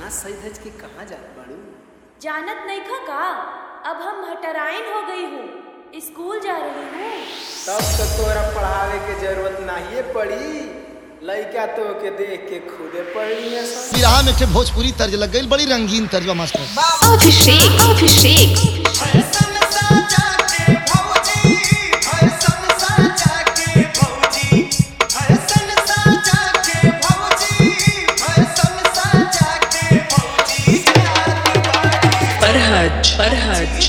सही धज के कहाँ जात बाड़ू? जानत नहीं खा का, अब हम हटराइन हो गई हूँ, स्कूल जा रही हूँ। तब तो तोरा पढ़ावे के जरूरत नहीं पड़ी, लइका तो के देख के खुदे पढ़ी है। बिरहा में के भोजपुरी तर्ज लग गई, बड़ी रंगीन तर्जबा master. Abhishek Abhishek Farhad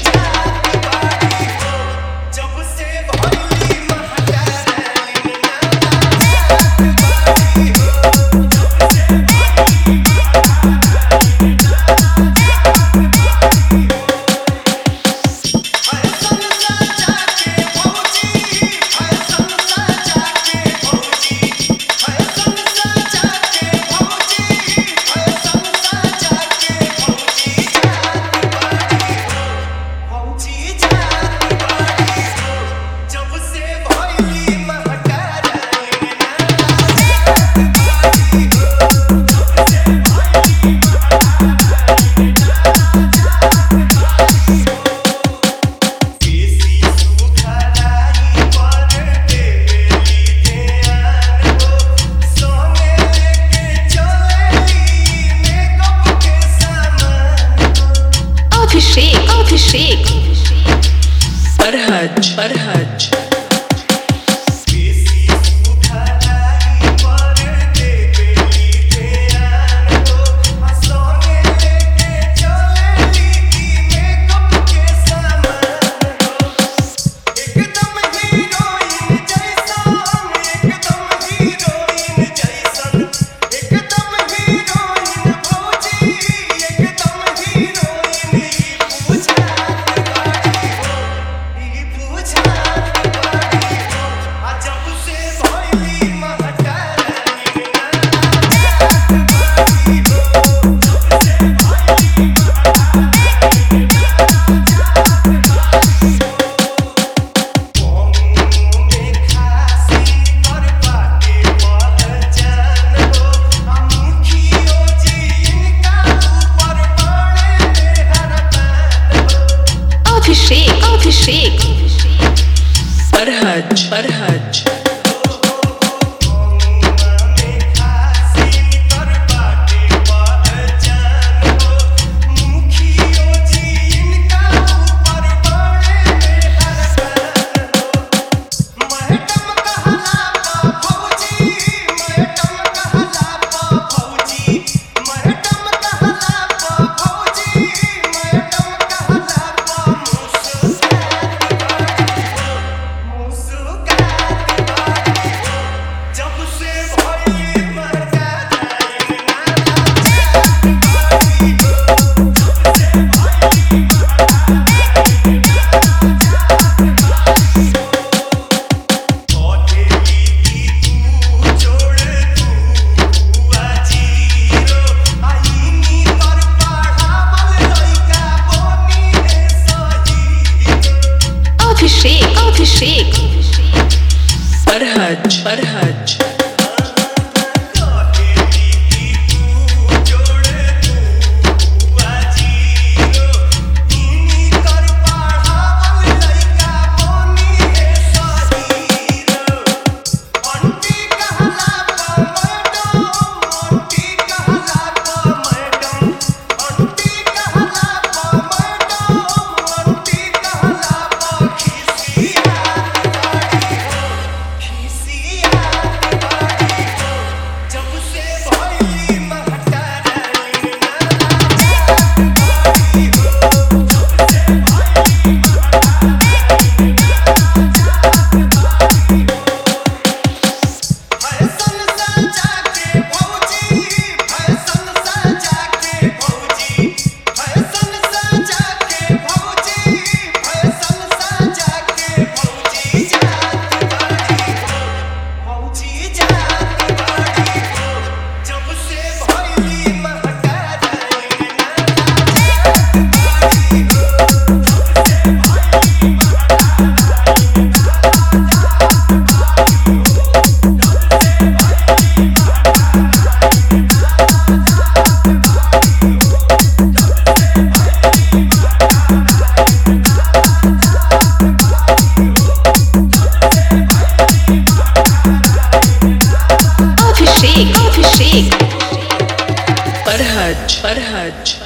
Abhishek Farhad Abhishek Farhad Abhishek Farhad Yeah. Farhaj, Farhaj.